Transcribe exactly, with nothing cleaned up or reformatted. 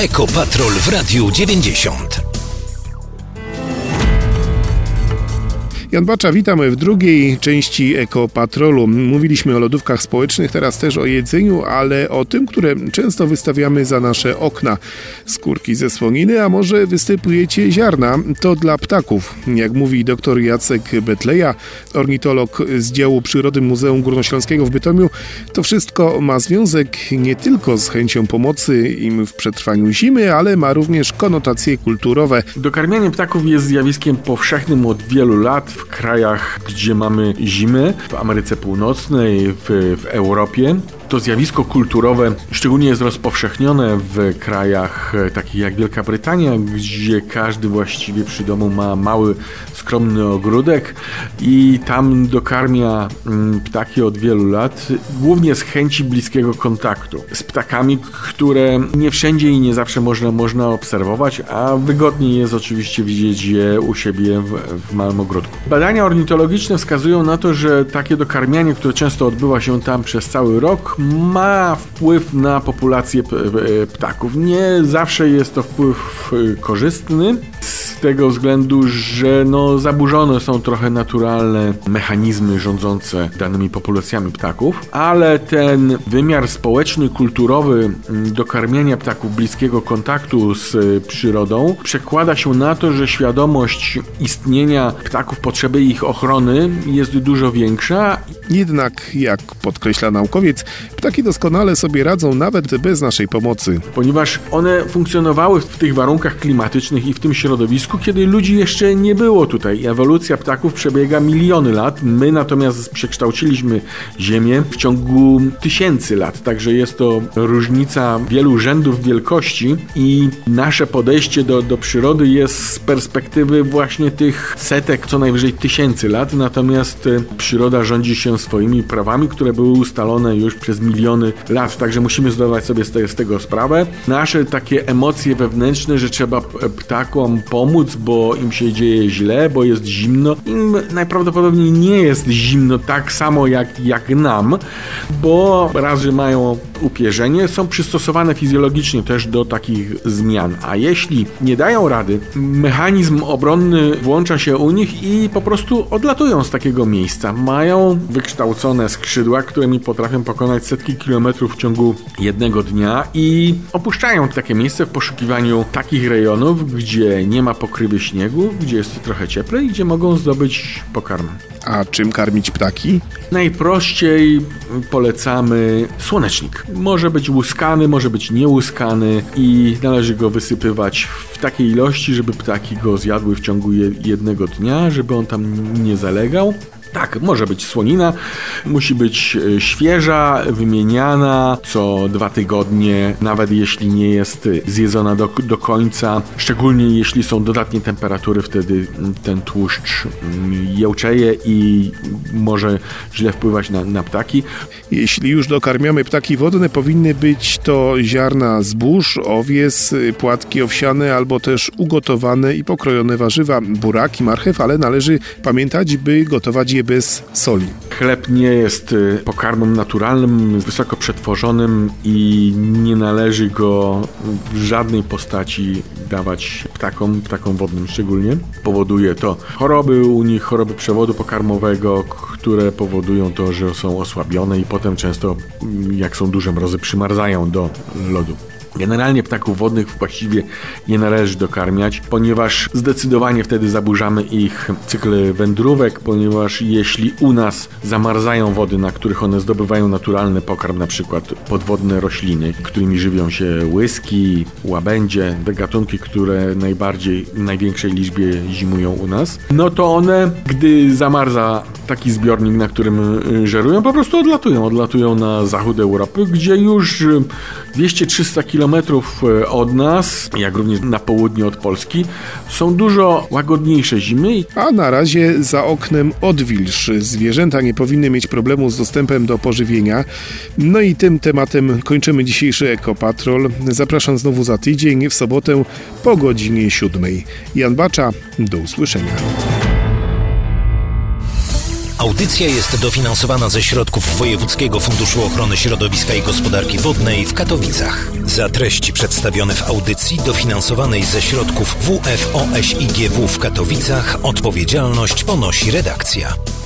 Ekopatrol w Radiu dziewięćdziesiąt. Jan Bacza, witamy w drugiej części Ekopatrolu. Mówiliśmy o lodówkach społecznych, teraz też o jedzeniu, ale o tym, które często wystawiamy za nasze okna. Skórki ze słoniny, a może wysypujecie ziarna? To dla ptaków. Jak mówi dr Jacek Betleja, ornitolog z działu przyrody Muzeum Górnośląskiego w Bytomiu, to wszystko ma związek nie tylko z chęcią pomocy im w przetrwaniu zimy, ale ma również konotacje kulturowe. Dokarmianie ptaków jest zjawiskiem powszechnym od wielu lat w krajach, gdzie mamy zimy, w Ameryce Północnej, w, w Europie. To zjawisko kulturowe szczególnie jest rozpowszechnione w krajach takich jak Wielka Brytania, gdzie każdy właściwie przy domu ma mały, skromny ogródek i tam dokarmia ptaki od wielu lat, głównie z chęci bliskiego kontaktu z ptakami, które nie wszędzie i nie zawsze można, można obserwować, a wygodniej jest oczywiście widzieć je u siebie w, w małym ogródku. Badania ornitologiczne wskazują na to, że takie dokarmianie, które często odbywa się tam przez cały rok, ma wpływ na populację ptaków. Nie zawsze jest to wpływ korzystny, z tego względu, że no, zaburzone są trochę naturalne mechanizmy rządzące danymi populacjami ptaków, ale ten wymiar społeczny, kulturowy dokarmiania ptaków, bliskiego kontaktu z przyrodą przekłada się na to, że świadomość istnienia ptaków, potrzeby ich ochrony jest dużo większa. Jednak, jak podkreśla naukowiec, ptaki doskonale sobie radzą nawet bez naszej pomocy. Ponieważ one funkcjonowały w tych warunkach klimatycznych i w tym środowisku, kiedy ludzi jeszcze nie było tutaj. Ewolucja ptaków przebiega miliony lat. My natomiast przekształciliśmy Ziemię w ciągu tysięcy lat. Także jest to różnica wielu rzędów wielkości i nasze podejście do, do przyrody jest z perspektywy właśnie tych setek, co najwyżej tysięcy lat. Natomiast przyroda rządzi się swoimi prawami, które były ustalone już przez miliony lat. Także musimy zdawać sobie z tego sprawę. Nasze takie emocje wewnętrzne, że trzeba ptakom pomóc, bo im się dzieje źle, bo jest zimno. Im najprawdopodobniej nie jest zimno tak samo jak, jak nam, bo raz, że mają upierzenie, są przystosowane fizjologicznie też do takich zmian. A jeśli nie dają rady, mechanizm obronny włącza się u nich i po prostu odlatują z takiego miejsca. Mają wykształcone skrzydła, którymi potrafią pokonać setki kilometrów w ciągu jednego dnia i opuszczają takie miejsce w poszukiwaniu takich rejonów, gdzie nie ma pokrywy śniegu, gdzie jest trochę cieplej i gdzie mogą zdobyć pokarm. A czym karmić ptaki? Najprościej polecamy słonecznik. Może być łuskany, może być niełuskany i należy go wysypywać w takiej ilości, żeby ptaki go zjadły w ciągu jednego dnia, żeby on tam nie zalegał. Tak, może być słonina, musi być świeża, wymieniana co dwa tygodnie, nawet jeśli nie jest zjedzona do, do końca. Szczególnie jeśli są dodatnie temperatury, wtedy ten tłuszcz jełczeje i może źle wpływać na, na ptaki. Jeśli już dokarmiamy ptaki wodne, powinny być to ziarna zbóż, owies, płatki owsiane albo też ugotowane i pokrojone warzywa, buraki, marchew, ale należy pamiętać, by gotować je bez soli. Chleb nie jest pokarmem naturalnym, wysoko przetworzonym i nie należy go w żadnej postaci dawać ptakom, ptakom wodnym szczególnie. Powoduje to choroby u nich, choroby przewodu pokarmowego, które powodują to, że są osłabione i potem często, jak są duże mrozy, przymarzają do lodu. Generalnie ptaków wodnych właściwie nie należy dokarmiać, ponieważ zdecydowanie wtedy zaburzamy ich cykl wędrówek, ponieważ jeśli u nas zamarzają wody, na których one zdobywają naturalny pokarm, na przykład podwodne rośliny, którymi żywią się łyski, łabędzie, te gatunki, które najbardziej, w największej liczbie zimują u nas, no to one, gdy zamarza taki zbiornik, na którym żerują, po prostu odlatują. Odlatują na zachód Europy, gdzie już dwieście trzysta kilometrów od nas, jak również na południe od Polski, są dużo łagodniejsze zimy. A na razie za oknem odwilż. Zwierzęta nie powinny mieć problemu z dostępem do pożywienia. No i tym tematem kończymy dzisiejszy Ekopatrol. Zapraszam znowu za tydzień, w sobotę po godzinie siódmej. Jan Bacza, do usłyszenia. Audycja jest dofinansowana ze środków Wojewódzkiego Funduszu Ochrony Środowiska i Gospodarki Wodnej w Katowicach. Za treści przedstawione w audycji dofinansowanej ze środków W F O S I G W w Katowicach odpowiedzialność ponosi redakcja.